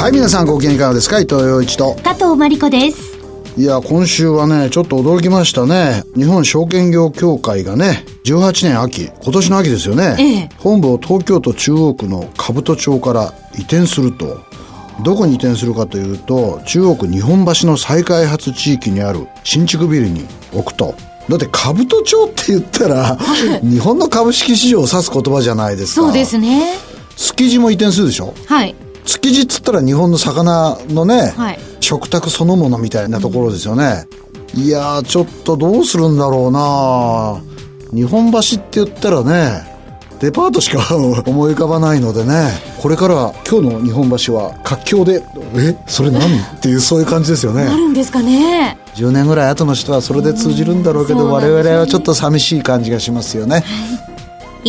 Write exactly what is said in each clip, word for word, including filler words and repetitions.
はい、皆さんご機嫌いかがですか。伊藤洋一と加藤真理子です。 いや、今週はねちょっと驚きましたね。日本証券業協会がねじゅうはちねん秋、今年の秋ですよね、ええ、本部を東京都中央区の兜町から移転すると。どこに移転するかというと、中央区日本橋の再開発地域にある新築ビルに置くと。だって兜町って言ったら日本の株式市場を指す言葉じゃないですか。 そうですね。 築地も移転するでしょ。はい。築地っつったら日本の魚のね、はい、食卓そのものみたいなところですよね、うん、いやーちょっとどうするんだろうな。日本橋って言ったらねデパートしか思い浮かばないのでね、これから今日の日本橋は活況で、えそれ何っていうそういう感じですよね。 なるんですかね。 じゅうねんぐらい後の人はそれで通じるんだろうけど、我々はちょっと寂しい感じがしますよね、はい、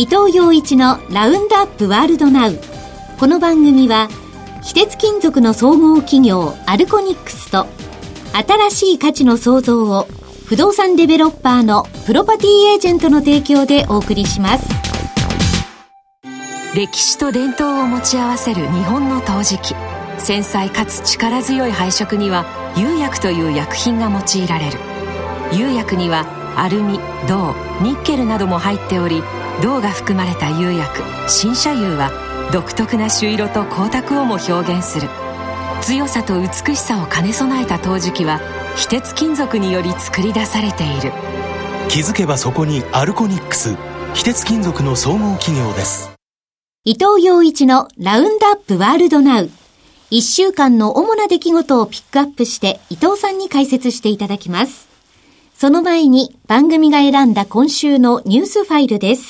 伊藤洋一のラウンドアップワールドナウ。この番組は非鉄金属の総合企業アルコニックスと新しい価値の創造を不動産デベロッパーのプロパティエージェントの提供でお送りします。 歴史と伝統を持ち合わせる日本の陶磁器。繊細かつ力強い配色には釉薬という薬品が用いられる。釉薬にはアルミ、銅、ニッケルなども入っており、銅が含まれた釉薬新車釉は独特な朱色と光沢をも表現する。強さと美しさを兼ね備えた陶磁器は非鉄金属により作り出されている。 気づけばそこにアルコニックス、非鉄金属の総合企業です。 伊藤洋一のラウンドアップワールドナウ。いっしゅうかんの主な出来事をピックアップして伊藤さんに解説していただきます。その前に番組が選んだ今週のニュースファイルです。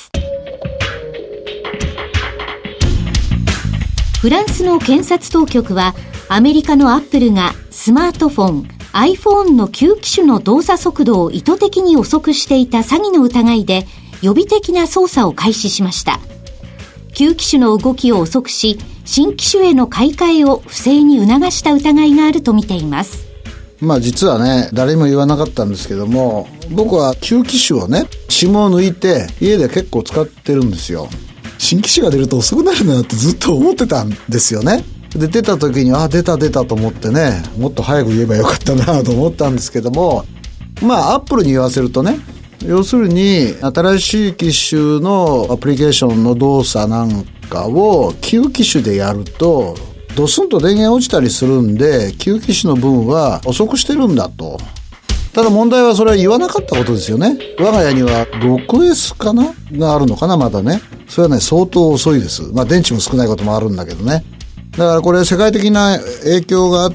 フランスの検察当局はアメリカのアップルがスマートフォン iPhone の旧機種の動作速度を意図的に遅くしていた詐欺の疑いで予備的な捜査を開始しました。旧機種の動きを遅くし、新機種への買い替えを不正に促した疑いがあると見ています。 まあ実はね誰も言わなかったんですけども、僕は旧機種をね SIM を抜いて家で結構使ってるんですよ。新機種が出ると遅くなるなってずっと思ってたんですよね。で出た時にあ出た出たと思ってね、もっと早く言えばよかったなと思ったんですけども、まあアップルに言わせるとね、要するに新しい機種のアプリケーションの動作なんかを旧機種でやるとドスンと電源落ちたりするんで、旧機種の分は遅くしてるんだと。ただ問題はそれは言わなかったことですよね。我が家には ろくエス かながあるのかな、まだね。それはね相当遅いです。まあ電池も少ないこともあるんだけどね。だからこれ世界的な影響があって、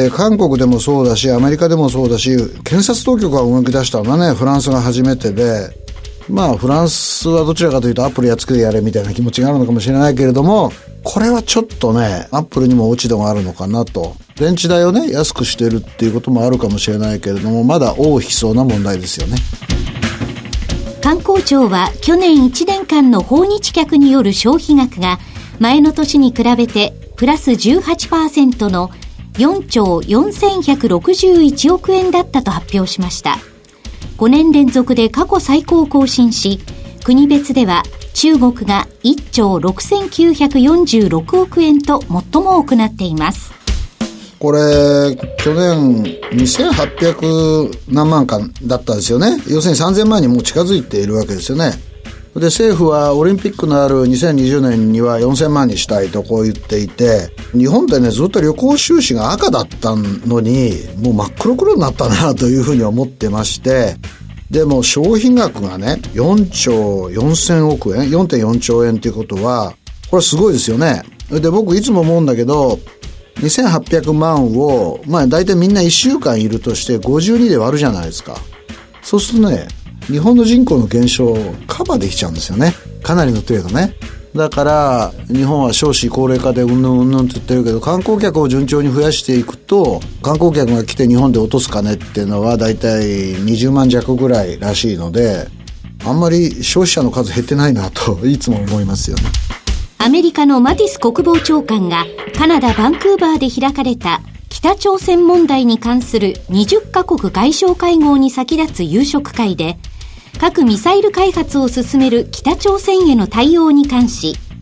韓国でもそうだしアメリカでもそうだし、検察当局が動き出したのはねフランスが初めてで、まあフランスはどちらかというとアップルやっつけてやれみたいな気持ちがあるのかもしれないけれども、これはちょっとねアップルにも落ち度があるのかなと。電池代をね安くしてるっていうこともあるかもしれないけれども、まだ尾を引きそうな問題ですよね。 観光庁は去年いちねんかんの訪日客による消費額が前の年に比べてプラス じゅうはちパーセント のよんちょうよんせんひゃくろくじゅういちおくえんだったと発表しました。ごねん連続で過去最高を更新し、国別では中国がいっちょうろくせんきゅうひゃくよんじゅうろくおくえんと最も多くなっています。 これ去年にせんはっぴゃくなんまんかんだったんですよね。要するにさんぜんまんにもう近づいているわけですよね。で政府はオリンピックのあるにせんにじゅうねんにはよんせんまんにしたいとこう言っていて、日本ってねずっと旅行収支が赤だったのにもう真っ黒黒になったなというふうに思ってまして、でも消費額がねよんちょうよんせんおくえん よんてんよんちょうえんということはこれすごいですよね。で僕いつも思うんだけど、にせんはっぴゃくまんをまあ大体みんないっしゅうかんいるとしてごじゅうにで割るじゃないですか。そうするとね日本の人口の減少をカバーできちゃうんですよね、かなりの程度ね。だから日本は少子高齢化でうんぬんうんぬんって言ってるけど、観光客を順調に増やしていくと観光客が来て日本で落とす金っていうのはだいたいにじゅうまんじゃくぐらいらしいので、あんまり消費者の数減ってないなといつも思いますよね。 アメリカのマティス国防長官がカナダ・バンクーバーで開かれた北朝鮮問題に関するにじゅっかこく外相会合に先立つ夕食会で、核ミサイル開発を進める北朝鮮への対応に関し、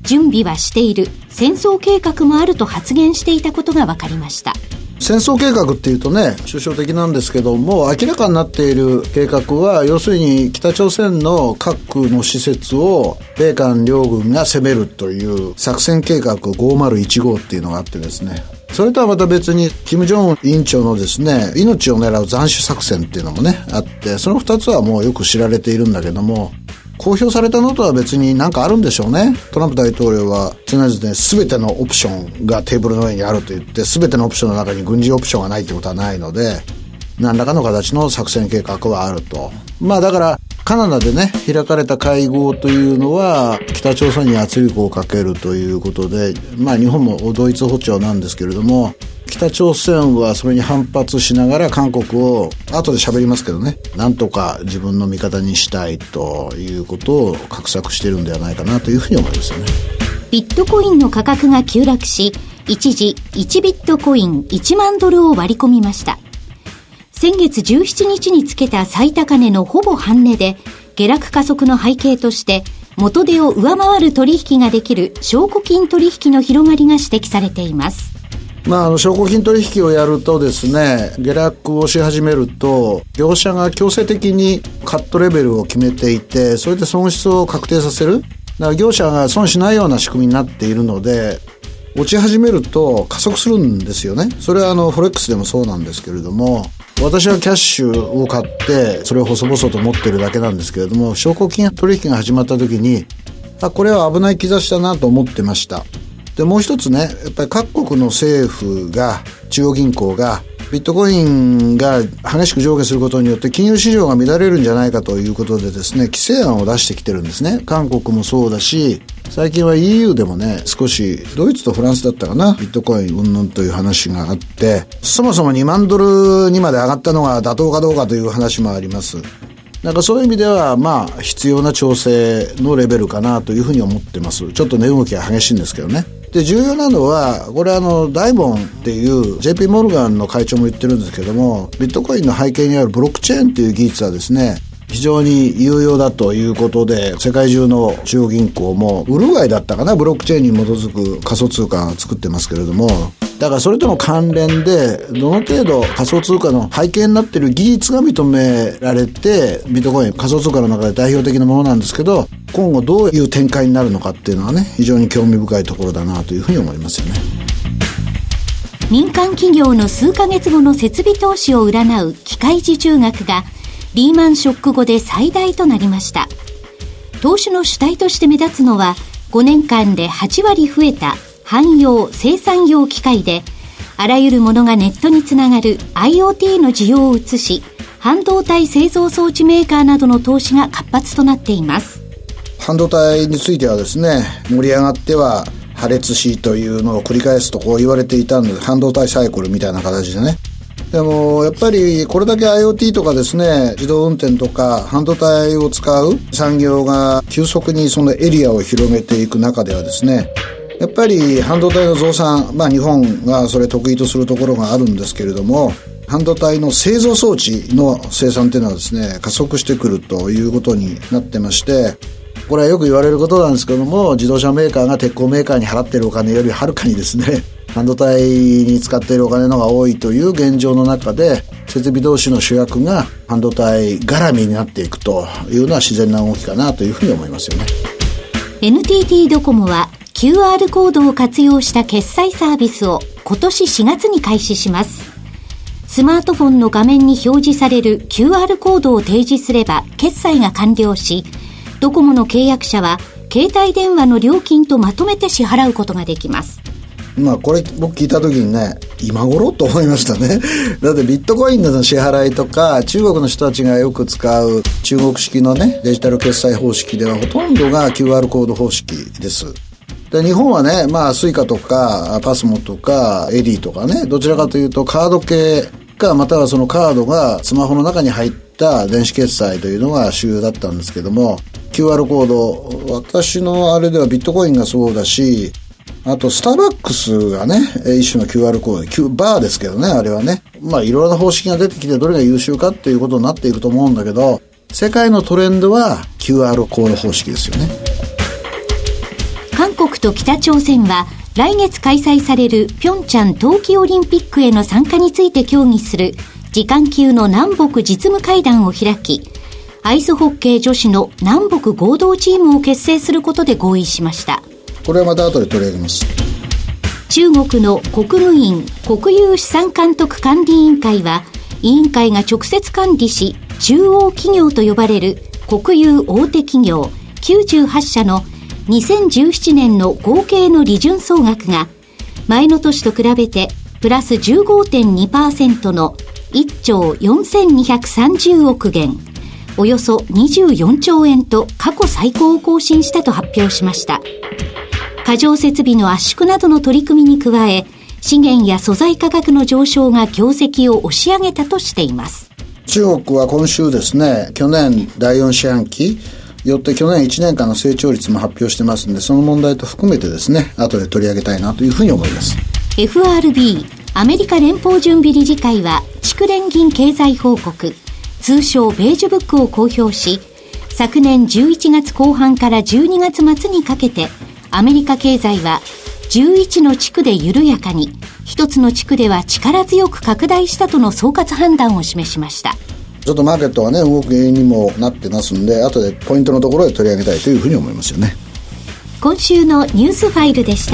準備はしている、戦争計画もあると発言していたことが分かりました。 戦争計画っていうとね、抽象的なんですけども、明らかになっている計画は、要するに北朝鮮の核の施設を米韓両軍が攻めるという作戦計画ごーまるいちごっていうのがあってですね、それとはまた別に金正恩委員長のですね、命を狙う斬首作戦っていうのもねあって、そのふたつはもうよく知られているんだけども、公表されたのとは別に何かあるんでしょうね。トランプ大統領は常々ね、全てのオプションがテーブルの上にあると言って、全てのオプションの中に軍事オプションがないってことはないので、何らかの形の作戦計画はあると。まあだからカナダでね開かれた会合というのは北朝鮮に圧力をかけるということで、まあ日本も同一歩調なんですけれども、北朝鮮はそれに反発しながら韓国を後で喋りますけどね、なんとか自分の味方にしたいということを画策しているんではないかなというふうに思いますよね。 ビットコインの価格が急落し、一時いちビットコインいちまんドルを割り込みました。先月じゅうしちにちにつけた最高値のほぼ半値で、下落加速の背景として元手を上回る取引ができる証拠金取引の広がりが指摘されています。 まあ、あの証拠金取引をやるとですね、下落をし始めると業者が強制的にカットレベルを決めていて、それで損失を確定させる、だから業者が損しないような仕組みになっているので、落ち始めると加速するんですよね。それはあのフォレックスでもそうなんですけれども、私はキャッシュを買ってそれを細々と持ってるだけなんですけれども、証拠金取引が始まった時に、あ、これは危ない兆しだなと思ってました。でもう一つね、やっぱり各国の政府が、中央銀行がビットコインが激しく上下することによって金融市場が乱れるんじゃないかということでですね、規制案を出してきてるんですね。韓国もそうだし、最近は イーユー でもね、少しドイツとフランスだったかな、ビットコイン云々という話があって、そもそもにまんドルにまで上がったのが妥当かどうかという話もあります。なんかそういう意味ではまあ必要な調整のレベルかなというふうに思ってます。ちょっと値動きが激しいんですけどね。で、重要なのは、これあのダイモンっていう ジェイピー モルガンの会長も言ってるんですけども、ビットコインの背景にあるブロックチェーンっていう技術はですね、非常に有用だということで、世界中の中央銀行もウルグアイだったかな、ブロックチェーンに基づく仮想通貨を作ってますけれども、だからそれとの関連でどの程度仮想通貨の背景になっている技術が認められて、ビットコイン仮想通貨の中で代表的なものなんですけど、今後どういう展開になるのかっていうのはね、非常に興味深いところだなというふうに思いますよね。 民間企業の数ヶ月後の設備投資を占う機械受注額がリーマンショック後で最大となりました。投資の主体として目立つのは、ごねんかんではちわり増えた汎用生産用機械で、あらゆるものがネットにつながる IoT の需要を移し、半導体製造装置メーカーなどの投資が活発となっています。 半導体についてはですね、盛り上がっては破裂しというのを繰り返すとこう言われていたので、半導体サイクルみたいな形でね。でもやっぱりこれだけ IoT とかですね、自動運転とか半導体を使う産業が急速にそのエリアを広げていく中ではですね、やっぱり半導体の増産、まあ日本がそれ得意とするところがあるんですけれども、半導体の製造装置の生産というのはですね、加速してくるということになってまして、これはよく言われることなんですけども、自動車メーカーが鉄鋼メーカーに払っているお金よりはるかにですね、半導体に使っているお金の方が多いという現状の中で、設備投資の主役が半導体絡みになっていくというのは自然な動きかなというふうに思いますよね。 エヌティーティー ドコモは キューアール コードを活用した決済サービスを今年しがつに開始します。スマートフォンの画面に表示される キューアール コードを提示すれば決済が完了し、ドコモの契約者は携帯電話の料金とまとめて支払うことができます。 まあこれ僕聞いた時にね、今頃と思いましたね。だってビットコインの支払いとか、中国の人たちがよく使う中国式のねデジタル決済方式ではほとんどが キューアール コード方式です。で、日本はね、まあスイカとかパスモとかエディとかね、どちらかというとカード系か、またはそのカードがスマホの中に入った電子決済というのが主流だったんですけども、 キューアール コード、私のあれではビットコインがそうだし、あとスターバックスがね一種の キューアール コード、バーですけどね、あれはね、まあいろいろな方式が出てきてどれが優秀かっていうことになっていくと思うんだけど、世界のトレンドは キューアール コード方式ですよね。 韓国と北朝鮮は来月開催される平昌冬季オリンピックへの参加について協議する次官級の南北実務会談を開き、アイスホッケー女子の南北合同チームを結成することで合意しました。 これはまた後で取り上げます。 中国の国務院国有資産監督管理委員会は、委員会が直接管理し中央企業と呼ばれる国有大手企業きゅうじゅうはちしゃのにせんじゅうななねんの合計の利潤総額が前の年と比べてプラス じゅうごてんにパーセント のいっちょうよんせんにひゃくさんじゅうおくげん、およそにじゅうよんちょうえんと過去最高を更新したと発表しました。過剰設備の圧縮などの取り組みに加え、資源や素材価格の上昇が業績を押し上げたとしています。 中国は今週ですね、去年だいよん四半期よって去年いちねんかんの成長率も発表してますんで、その問題と含めてですね、後で取り上げたいなというふうに思います。 エフアールビー アメリカ連邦準備理事会は蓄連銀経済報告、通称ベージュブックを公表し、昨年じゅういちがつこう半からじゅうにがつまつにかけてアメリカ経済はじゅういちの地区で緩やかに、ひとつの地区では力強く拡大したとの総括判断を示しました。 ちょっとマーケットがね動く原因にもなってますんで、後でポイントのところで取り上げたいというふうに思いますよね。 今週のニュースファイルでした。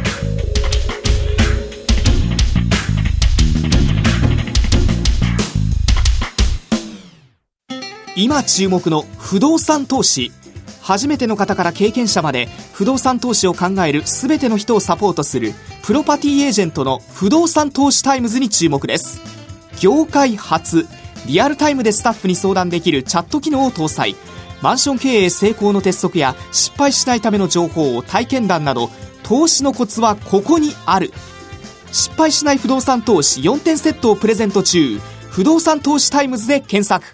今注目の不動産投資。初めての方から経験者まで不動産投資を考えるすべての人をサポートするプロパティエージェントの不動産投資タイムズに注目です。業界初、リアルタイムでスタッフに相談できるチャット機能を搭載。マンション経営成功の鉄則や失敗しないための情報を体験談など、投資のコツはここにある。失敗しない不動産投資よんてんセットをプレゼント中。不動産投資タイムズで検索。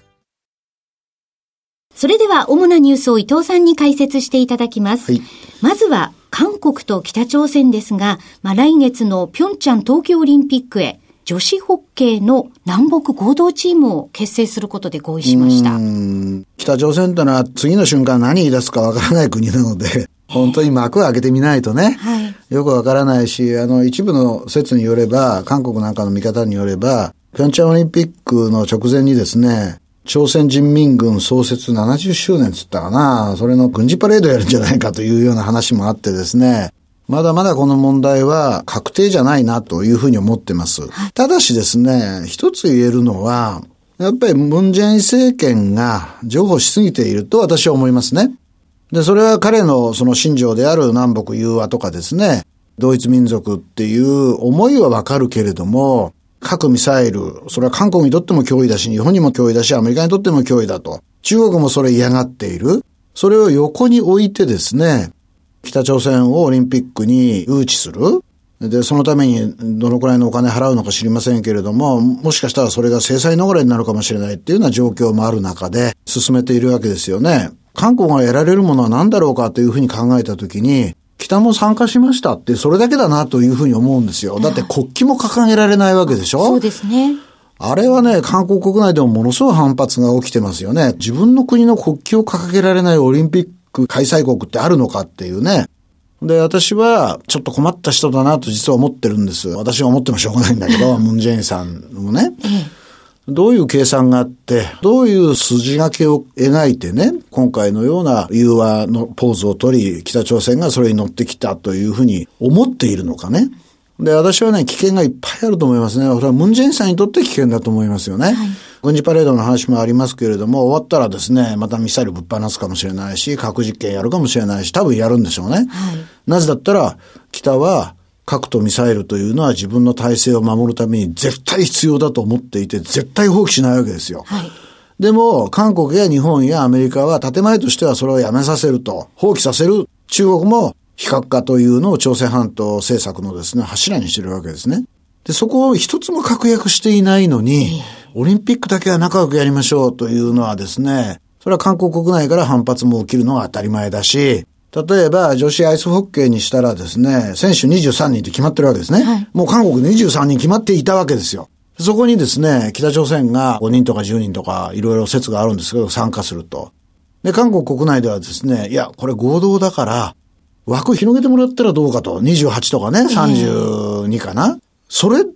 それでは主なニュースを伊藤さんに解説していただきます。はい、まずは韓国と北朝鮮ですが、まあ、来月の平昌冬季オリンピックへ女子ホッケーの南北合同チームを結成することで合意しました。 うーん、北朝鮮というのは次の瞬間何言い出すかわからない国なので、本当に幕を開けてみないとね、はい、よくわからないし、あの一部の説によれば、韓国なんかの見方によれば、平昌オリンピックの直前にですね、朝鮮人民軍創設ななじゅっしゅうねんつったかな、それの軍事パレードやるんじゃないかというような話もあってですね、まだまだこの問題は確定じゃないなというふうに思ってます。ただしですね、一つ言えるのは、やっぱりムン・ジェイン政権が譲歩しすぎていると私は思いますね。で、それは彼のその信条である南北融和とかですね、同一民族っていう思いはわかるけれども、核ミサイル、それは韓国にとっても脅威だし、日本にも脅威だし、アメリカにとっても脅威だと。中国もそれ嫌がっている。それを横に置いてですね、北朝鮮をオリンピックに誘致する。で、そのためにどのくらいのお金払うのか知りませんけれども、もしかしたらそれが制裁逃れになるかもしれないっていうような状況もある中で進めているわけですよね。韓国が得られるものは何だろうかというふうに考えたときに、北も参加しましたってそれだけだなというふうに思うんですよ。だって国旗も掲げられないわけでしょ。 そうですね。 あれはね、韓国国内でもものすごい反発が起きてますよね。自分の国の国旗を掲げられないオリンピック開催国ってあるのかっていうね。で、私はちょっと困った人だなと実は思ってるんです。私が思ってもしょうがないんだけど、ムン・ジェインさんもね。どういう計算があって、どういう筋書きを描いてね、今回のような融和のポーズを取り、北朝鮮がそれに乗ってきたというふうに思っているのかね。で、私はね、危険がいっぱいあると思いますね。それはムン・ジェインさんにとって危険だと思いますよね。はい、軍事パレードの話もありますけれども、終わったらですね、またミサイルぶっ放すかもしれないし、核実験やるかもしれないし、多分やるんでしょうね。はい、なぜだったら、北は、核とミサイルというのは自分の体制を守るために絶対必要だと思っていて、絶対放棄しないわけですよ。はい、でも、韓国や日本やアメリカは建前としてはそれをやめさせると、放棄させる。中国も非核化というのを朝鮮半島政策のですね、柱にしているわけですね。で、そこを一つも確約していないのに、オリンピックだけは仲良くやりましょうというのはですね、それは韓国国内から反発も起きるのは当たり前だし、例えば女子アイスホッケーにしたらですね、選手にじゅうさんにんって決まってるわけですね。はい、もう韓国にじゅうさんにん決まっていたわけですよ。そこにですね、北朝鮮がごにんとかじゅうにんとかいろいろ説があるんですけど参加すると。で、韓国国内ではですね、いや、これ合同だから、 枠広げてもらったらどうかと。にじゅうはちとかね、さんじゅうにかな。それって、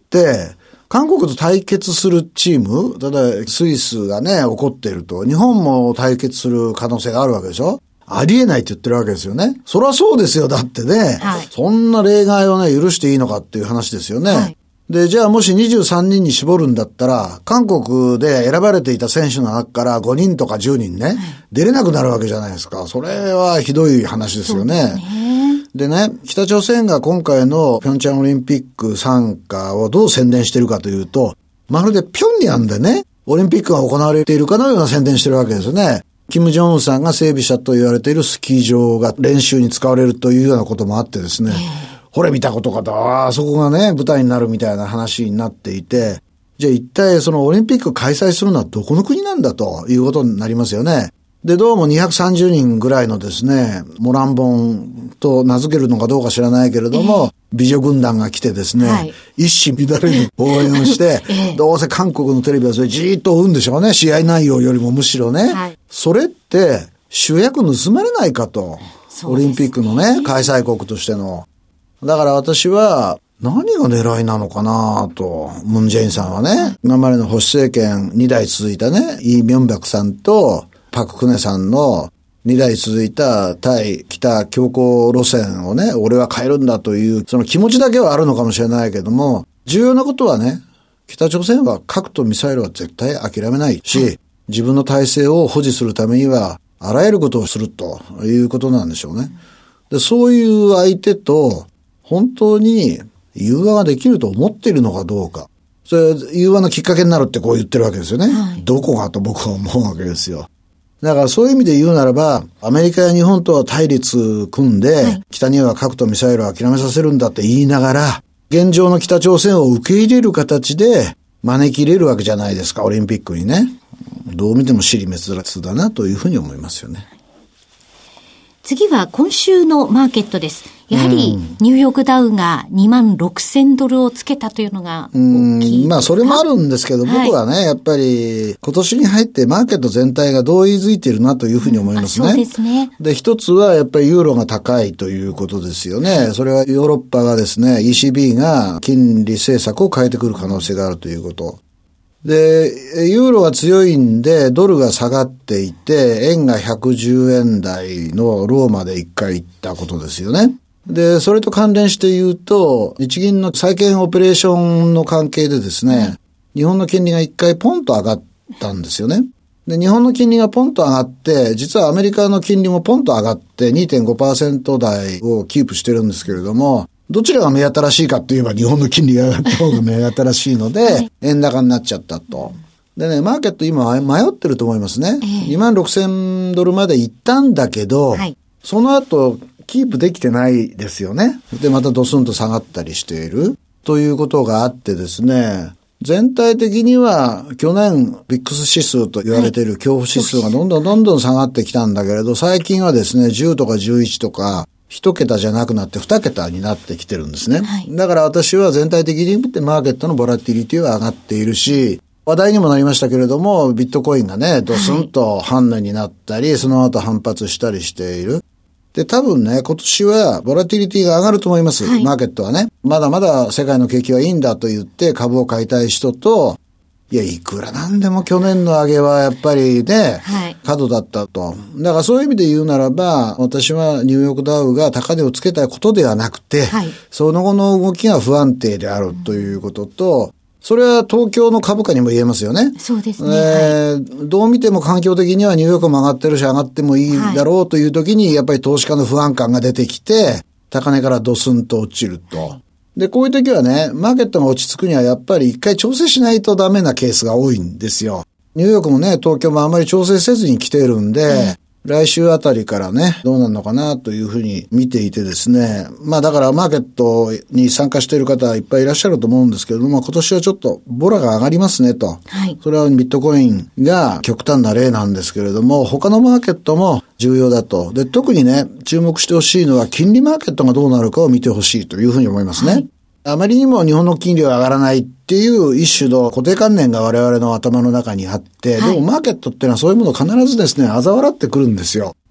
韓国と対決するチーム、ただスイスがね、怒っていると。日本も対決する可能性があるわけでしょ。ありえないって言ってるわけですよね。そりゃそうですよ。だってね、はい、そんな例外をね、許していいのかっていう話ですよね。はい、で、じゃあもしにじゅうさんにんに絞るんだったら、韓国で選ばれていた選手の中からごにんとかじゅうにんね、はい、出れなくなるわけじゃないですか。それはひどい話ですよね。でね、北朝鮮が今回の平昌オリンピック参加をどう宣伝してるかというと、まるで平壌でね、オリンピックが行われているかのような宣伝してるわけですよね。金正恩さんが整備したと言われているスキー場が練習に使われるというようなこともあってですね、ほれ見たことかと、ああ、そこがね、舞台になるみたいな話になっていて、じゃあ一体そのオリンピック開催するのはどこの国なんだということになりますよね。で、どうもにひゃくさんじゅうにんぐらいのですね、モランボンと名付けるのかどうか知らないけれども、えー、美女軍団が来てですね、はい、一糸乱れぬ応援をして、えー、どうせ韓国のテレビはそれじーっと追うんでしょうね、試合内容よりもむしろね。はい、それって主役盗まれないかと、オリンピックのね、開催国としての。だから私は、何が狙いなのかなと、ムンジェインさんはね、今までの保守政権にだい続いたね、イ・ミョンバクさんと、パククネさんのにだい続いた対北強硬路線をね、俺は変えるんだという、その気持ちだけはあるのかもしれないけども、重要なことはね、北朝鮮は核とミサイルは絶対諦めないし、自分の体制を保持するためには、あらゆることをするということなんでしょうね。で、そういう相手と、本当に融和ができると思っているのかどうか。それ、融和のきっかけになるってこう言ってるわけですよね。はい、どこがと僕は思うわけですよ。だからそういう意味で言うならば、アメリカや日本とは対立組んで、はい、北には核とミサイルを諦めさせるんだって言いながら、現状の北朝鮮を受け入れる形で招き入れるわけじゃないですか、オリンピックにね。どう見ても尻滅裂だなというふうに思いますよね。 次は今週のマーケットです。やはりニューヨークダウがにまんろくせんドルをつけたというのが大きいですか？ まあそれもあるんですけど、僕はね、はい、やっぱり今年に入ってマーケット全体が同意づいているなというふうに思いますね。 うん、そうですね。 で、一つはやっぱりユーロが高いということですよね。それはヨーロッパがですね、イーシービー が金利政策を変えてくる可能性があるということ。で、ユーロが強いんで、ドルが下がっていて、円がひゃくじゅうえん台のローまで一回行ったことですよね。で、それと関連して言うと、日銀の債券オペレーションの関係でですね、はい、日本の金利が一回ポンと上がったんですよね。で、日本の金利がポンと上がって、実はアメリカの金利もポンと上がって にてんごパーセント 台をキープしてるんですけれども、どちらが目新しいかといえば日本の金利が上がった方が目新しいので、はい、円高になっちゃったと。でね、マーケット今迷ってると思いますね。えー、にまんろくせんドルまで行ったんだけど、はい、その後キープできてないですよね。で、またドスンと下がったりしているということがあってですね、全体的には去年ビックス指数と言われている恐怖指数がどんどんどんどん下がってきたんだけれど、最近はですね、じゅうとかじゅういちとか、一桁じゃなくなって二桁になってきてるんですね。はい、だから私は全体的に見てマーケットのボラティリティは上がっているし、話題にもなりましたけれども、ビットコインがね、ドスンと反値になったり、はい、その後反発したりしている。で、多分ね、今年はボラティリティが上がると思います。はい、マーケットはね。まだまだ世界の景気はいいんだと言って株を買いたい人と、いや、いくらなんでも去年の上げはやっぱりね、はい、過度だったと。だからそういう意味で言うならば、私はニューヨークダウが高値をつけたことではなくて、はい、その後の動きが不安定であるということと、うん、それは東京の株価にも言えますよね。 そうですね。 えーはい、どう見ても環境的にはニューヨークも上がってるし上がってもいいだろうという時に、やっぱり投資家の不安感が出てきて、高値からドスンと落ちると。はいで、こういう時はね、マーケットが落ち着くにはやっぱり一回調整しないとダメなケースが多いんですよ。ニューヨークもね、東京もあまり調整せずに来ているんで、うん来週あたりからね、どうなるのかなというふうに見ていてですね。まあだからマーケットに参加している方いっぱいいらっしゃると思うんですけれども、今年はちょっとボラが上がりますねと。はい。それはビットコインが極端な例なんですけれども、他のマーケットも重要だと。で、特にね、注目してほしいのは金利マーケットがどうなるかを見てほしいというふうに思いますね。はい。あまりにも日本の金利は上がらないっていう一種の固定観念が我々の頭の中にあって、はい、でもマーケットっていうのはそういうものを必ずですね、嘲笑ってくるんですよ。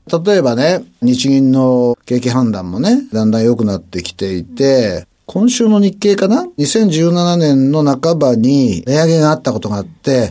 例えばね、日銀の景気判断もね、だんだん良くなってきていて、今週の日経かな ?にせんじゅうななねんの半ばに値上げがあったことがあって、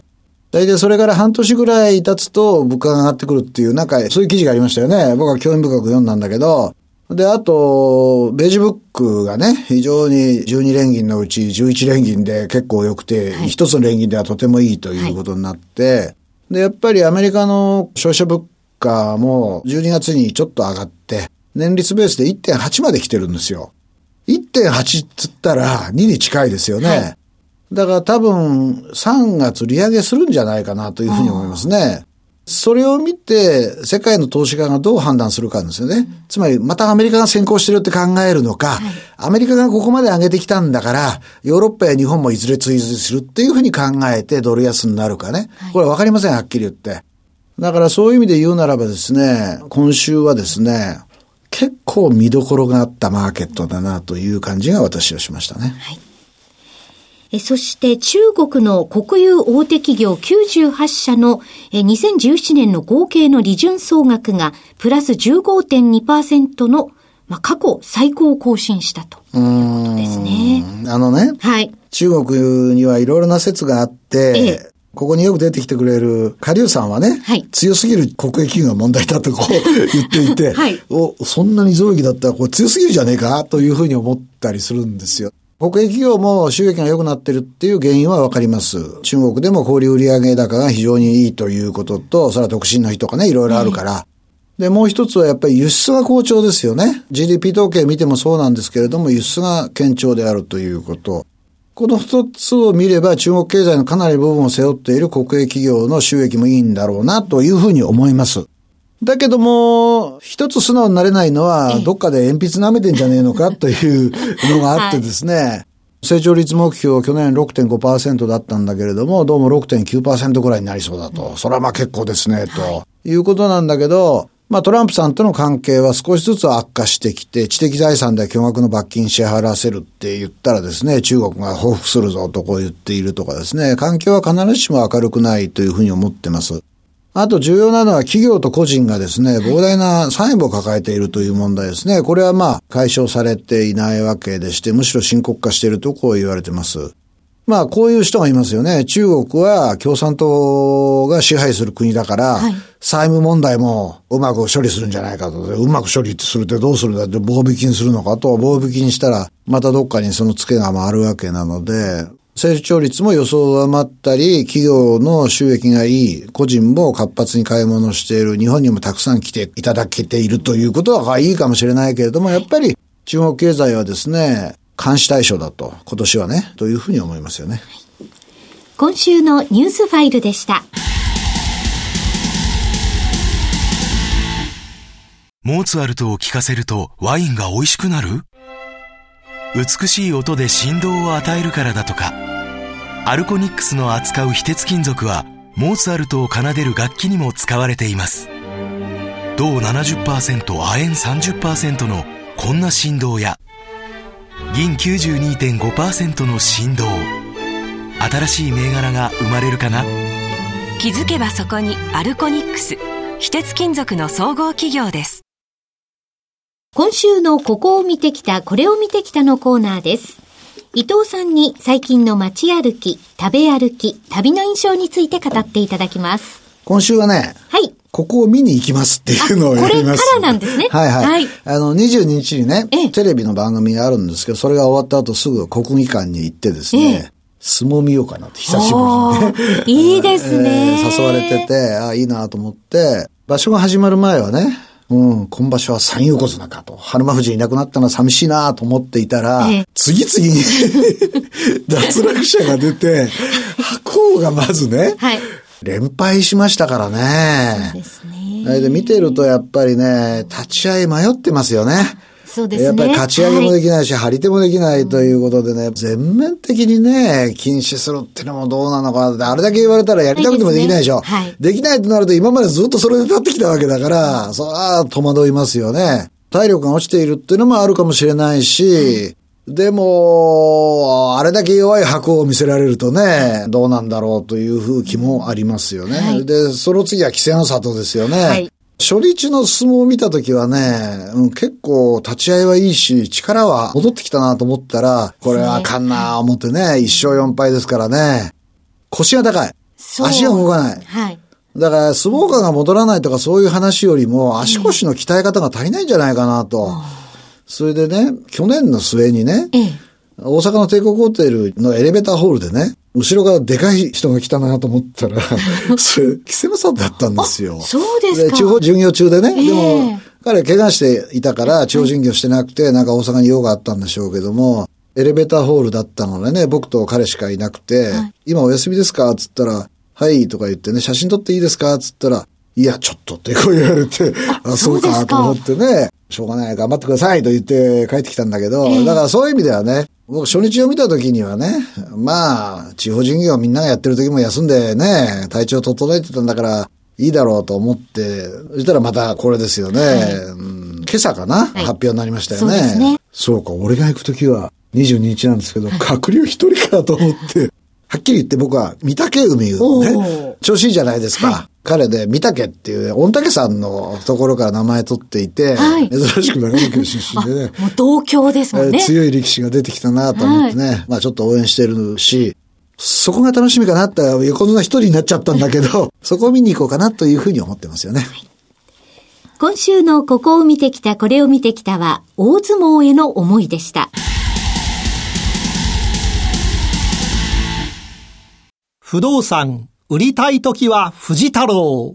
大体それから半年ぐらい経つと物価が上がってくるっていう、なんかそういう記事がありましたよね。僕は興味深く読んだんだけど、で、あと、ベージュブックがね、非常にじゅうに連銀のうちじゅういち連銀で結構良くて、はい、一つの連銀ではとてもいいということになって、はい、で、やっぱりアメリカの消費者物価もじゅうにがつにちょっと上がって、年率ベースで いってんはち まで来てるんですよ。いってんはち っつったらにに近いですよね。はい、だから多分さんがつ利上げするんじゃないかなというふうに思いますね。それを見て世界の投資家がどう判断するかですよね。うん、つまりまたアメリカが先行してるって考えるのか、はい、アメリカがここまで上げてきたんだからヨーロッパや日本もいずれ追随するっていうふうに考えてドル安になるかね。はい、これはわかりません、はっきり言って。だからそういう意味で言うならばですね、今週はですね、結構見どころがあったマーケットだなという感じが私はしましたね。 はい、えそして中国の国有大手企業きゅうじゅうはち社のえにせんじゅうななねんの合計の利潤総額がプラス じゅうごてんにパーセント の、まあ、過去最高を更新したということですね。 あのね、 はい、 中国にはいろいろな説があって、ええ、ここによく出てきてくれるカリュウさんはね、はい、強すぎる国営企業が問題だとこう言っていて、はい、おそんなに増益だったらこれ強すぎるじゃねえかというふうに思ったりするんですよ。国営企業も収益が良くなってるっていう原因はわかります。中国でも小売売上高が非常にいいということと、それは独身の日とかね、いろいろあるから。はい、で、もう一つはやっぱり輸出が好調ですよね。ジーディーピー 統計見てもそうなんですけれども、輸出が堅調であるということ。この二つを見れば中国経済のかなり部分を背負っている国営企業の収益もいいんだろうなというふうに思います。だけども、一つ素直になれないのは、どっかで鉛筆舐めてんじゃねえのかというのがあってですね、はい、成長率目標去年 ろくてんごパーセント だったんだけれども、どうも ろくてんきゅうパーセント ぐらいになりそうだと。それはまあ結構ですね、ということなんだけど、まあトランプさんとの関係は少しずつ悪化してきて、知的財産で巨額の罰金支払わせるって言ったらですね、中国が報復するぞとこう言っているとかですね、環境は必ずしも明るくないというふうに思ってます。あと重要なのは企業と個人がですね、膨大な債務を抱えているという問題ですね。これはまあ解消されていないわけでして、むしろ深刻化しているとこう言われてます。まあこういう人がいますよね。中国は共産党が支配する国だから、はい、債務問題もうまく処理するんじゃないかと。うまく処理するってどうするんだって棒引きにするのかと。棒引きにしたらまたどっかにそのツケが回るわけなので、成長率も予想を上回ったり、企業の収益がいい、個人も活発に買い物している、日本にもたくさん来ていただけているということはいいかもしれないけれども、やっぱり中国経済はですね、監視対象だと、今年はね、というふうに思いますよね。 今週のニュースファイルでした。 モーツァルトを聴かせるとワインが美味しくなる？美しい音で振動を与えるからだとか。アルコニックスの扱う非鉄金属はモーツァルトを奏でる楽器にも使われています。銅 ななじゅっパーセント、亜鉛 さんじゅっパーセント のこんな振動や銀 きゅうじゅうにてんごパーセント の振動、新しい銘柄が生まれるかな。 気づけばそこにアルコニックス、非鉄金属の総合企業です。 今週のここを見てきた、これを見てきたのコーナーです。伊藤さんに最近の街歩き、食べ歩き、旅の印象について語っていただきます。 今週はね、はい。ここを見に行きますっていうのをやります。 これからなんですね。 はいはい。はい、あの、にじゅうににちにね、テレビの番組があるんですけど、それが終わった後すぐ国技館に行ってですね、相撲見ようかなって久しぶりにね。 いいですね、 えー。誘われてて、あ、いいなと思って、場所が始まる前はね、うん、今場所は三横綱かと。春馬富士いなくなったのは寂しいなと思っていたら、ええ、次々に脱落者が出て、白鵬がまずね、はい、連敗しましたからね。そうですね。で見てるとやっぱりね、立ち合い迷ってますよね。 そうですね。 やっぱり立ち上げもできないし、はい、張り手もできないということでね、全面的にね、禁止するってのもどうなのかなって、あれだけ言われたらやりたくてもできないでしょ。はい、できないとなると今までずっとそれで立ってきたわけだから、それは戸惑いますよね。体力が落ちているっていうのもあるかもしれないし、でも、あれだけ弱い白を見せられるとね、どうなんだろうという気もありますよね。はい、で、その次は稀勢の里ですよね。はい、 初日の相撲を見たときはね、うん、結構立ち合いはいいし、力は戻ってきたなと思ったら、これはあかんな思ってね、いっ勝よん敗ですからね。腰が高い。足が動かない。はい。だから相撲感が戻らないとかそういう話よりも、足腰の鍛え方が足りないんじゃないかなと。うん、それでね、去年の末にね、ええ、大阪の帝国ホテルのエレベーターホールでね、後ろからでかい人が来たなと思ったら、それ、稀勢の里だったんですよ。 そうですか。 地方巡業中でね、えー、でも、彼怪我していたから、地方巡業してなくて、なんか大阪に用があったんでしょうけども、エレベーターホールだったのでね、僕と彼しかいなくて、はい、今お休みですかつったら、はいとか言ってね、写真撮っていいですかつったら、いや、ちょっとってこう言われて、あ、あそうかと思ってね、しょうがない、頑張ってくださいと言って帰ってきたんだけど、えー、だからそういう意味ではね、僕初日を見た時にはね、まあ、地方巡業みんながやってる時も休んでね、体調整えてたんだから、いいだろうと思って、そしたらまたこれですよね。はい、うん、今朝かな、はい、発表になりましたよね。そうですね。そうか、俺が行く時はにじゅうににちなんですけど、閣僚一人かと思って、はっきり言って僕は御嶽海をね、調子いいじゃないですか。はい、彼で御嶽っていう御嶽さんのところから名前取っていて、はい、珍しく長野県出身でね。 もう同郷ですもんね。 強い力士が出てきたなと思ってね、はい、まあちょっと応援してるし、そこが楽しみかなって横綱一人になっちゃったんだけど、そこを見に行こうかなというふうに思ってますよね。はい、 今週のここを見てきた、これを見てきたは、大相撲への思いでした。 不動産売りたいときは藤太郎。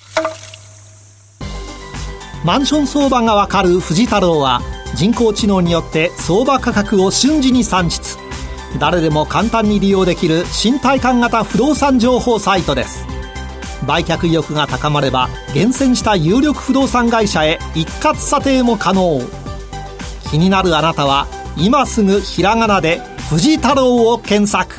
マンション相場がわかる藤太郎は、人工知能によって相場価格を瞬時に算出。誰でも簡単に利用できる新体感型不動産情報サイトです。売却意欲が高まれば、厳選した有力不動産会社へ一括査定も可能。気になるあなたは今すぐひらがなで藤太郎を検索。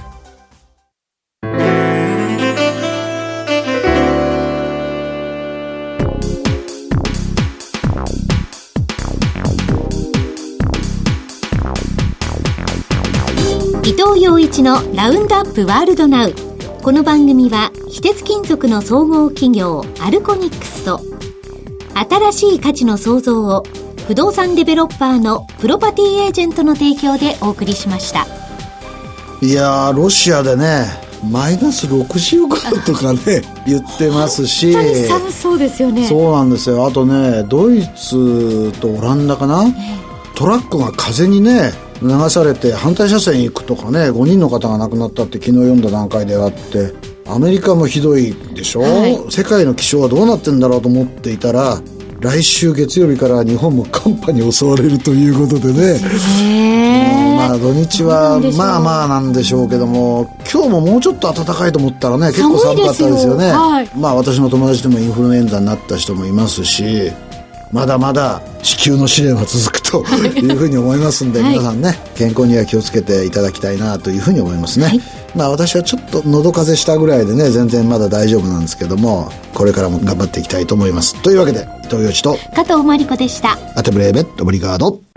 伊藤洋一のラウンドアップワールドナウ。この番組は非鉄金属の総合企業アルコニックスと、新しい価値の創造を不動産デベロッパーのプロパティエージェントの提供でお送りしました。 いやー、ロシアでね、マイナスろくじゅうごとかね言ってますし、 本当に寒そうですよね。 そうなんですよ。あとね、ドイツとオランダかな、トラックが風にね流されて反対車線行くとかね、ごにんの方が亡くなったって昨日読んだ段階ではあって、アメリカもひどいでしょ、はい、世界の気象はどうなってんだろうと思っていたら、来週月曜日から日本も寒波に襲われるということでね、うん、まあ土日はまあまあなんでしょうけども、今日ももうちょっと暖かいと思ったらね、結構寒かったですよね。はい、まあ私の友達でもインフルエンザになった人もいますし、まだまだ地球の試練は続くというふうに思いますんで、はい、皆さんね、健康には気をつけていただきたいなというふうに思いますね。はい、まあ私はちょっと喉風邪したぐらいでね、全然まだ大丈夫なんですけども、これからも頑張っていきたいと思います。というわけで、伊藤洋一と加藤真理子でした。 アテブレーベットブリガード。